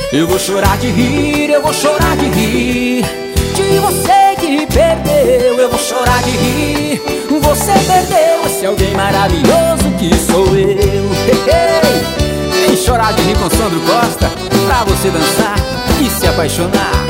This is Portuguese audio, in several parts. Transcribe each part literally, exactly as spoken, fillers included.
Eu vou chorar de rir, eu vou chorar de rir. De você que perdeu, eu vou chorar de rir. Você perdeu esse alguém maravilhoso que sou eu. Vem chorar de rir com Sandro Costa, pra você dançar e se apaixonar.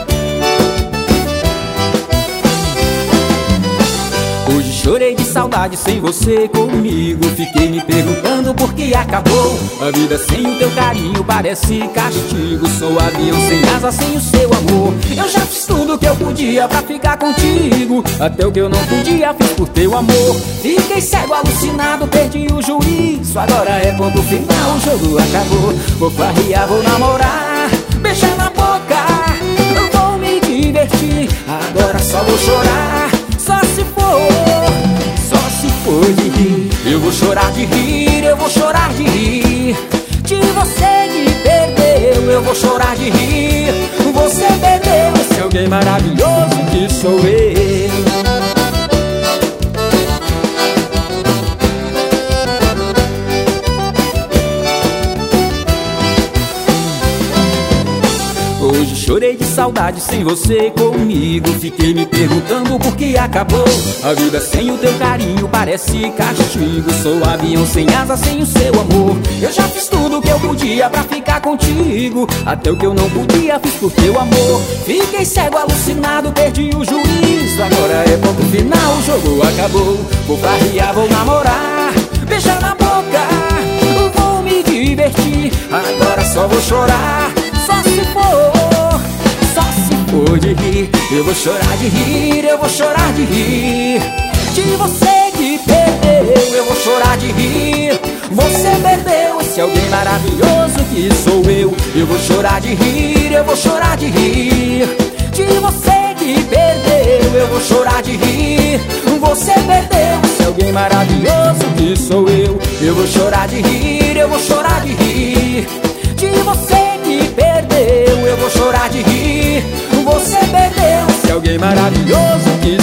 Hoje chorei de saudade sem você comigo. Fiquei me perguntando por que acabou. A vida sem o teu carinho parece castigo. Sou avião sem asa, sem o seu amor. Eu já fiz tudo que eu podia pra ficar contigo. Até o que eu não podia fiz por teu amor. Fiquei cego, alucinado, perdi o juízo. Agora é ponto final, o jogo acabou. Vou farrear, vou namorar, beijar na boca, vou me divertir. Agora só vou chorar, só se for, só se for de rir. Eu vou chorar de rir, eu vou chorar de rir. De você que perdeu, eu vou chorar de rir. Você perdeu esse alguém maravilhoso que sou eu. Hoje chorei de saudade sem você comigo. Fiquei me perguntando por que acabou. A vida sem o teu carinho parece castigo. Sou avião sem asa, sem o seu amor. Eu já fiz tudo que eu podia pra ficar contigo. Até o que eu não podia fiz por teu amor. Fiquei cego, alucinado, perdi o juízo. Agora é ponto final, o jogo acabou. Vou farrear, vou namorar, beijar na boca, vou me divertir. Agora só vou chorar, só se for, só se for de rir. Eu vou chorar de rir, eu vou chorar de rir. De você que perdeu, eu vou chorar de rir. Você perdeu esse alguém maravilhoso que sou eu. Eu vou chorar de rir, eu vou chorar de rir. De você que perdeu, eu vou chorar de rir. Você perdeu esse alguém maravilhoso que sou eu. Eu vou chorar de rir, eu vou chorar de rir. De você que perdeu, eu vou chorar de rir. Você perdeu esse alguém maravilhoso que